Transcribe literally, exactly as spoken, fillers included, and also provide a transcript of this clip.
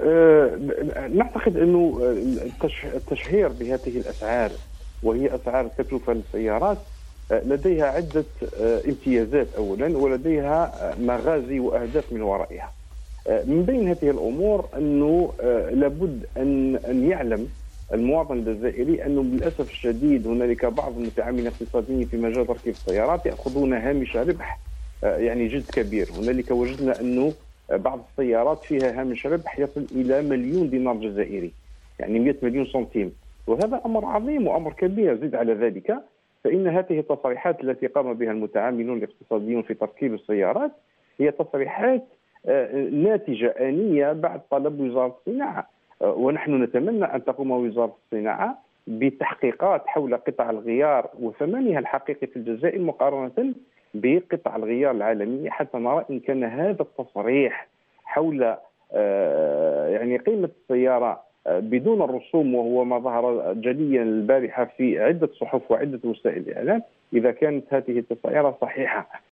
آه، نعتقد أنه التشهير بهذه الأسعار، وهي أسعار التكلفة للسيارات، لديها عدة امتيازات أولا، ولديها مغازي وأهداف من ورائها. من بين هذه الأمور أنه لابد أن أن يعلم المواطن الجزائري أنه للأسف الشديد هنالك بعض المتعاملين الاقتصاديين في مجال تركيب السيارات يأخذون هامش ربح يعني جد كبير. هنالك وجدنا أنه بعض السيارات فيها هامش ربح يصل إلى مليون دينار جزائري، يعني مئة مليون سنتيم، وهذا أمر عظيم وأمر كبير. زد على ذلك فإن هذه التصريحات التي قام بها المتعاملون الاقتصاديون في تركيب السيارات هي تصريحات ناتجة آنية بعد طلب وزارة الصناعة، ونحن نتمنى أن تقوم وزارة الصناعة بتحقيقات حول قطع الغيار وثمنها الحقيقي في الجزائر مقارنة بقطع الغيار العالمية، حتى نرى إن كان هذا التصريح حول يعني قيمة السيارة بدون الرسوم، وهو ما ظهر جليا البارحة في عدة صحف وعدة وسائل الإعلام، إذا كانت هذه التسعيرة صحيحة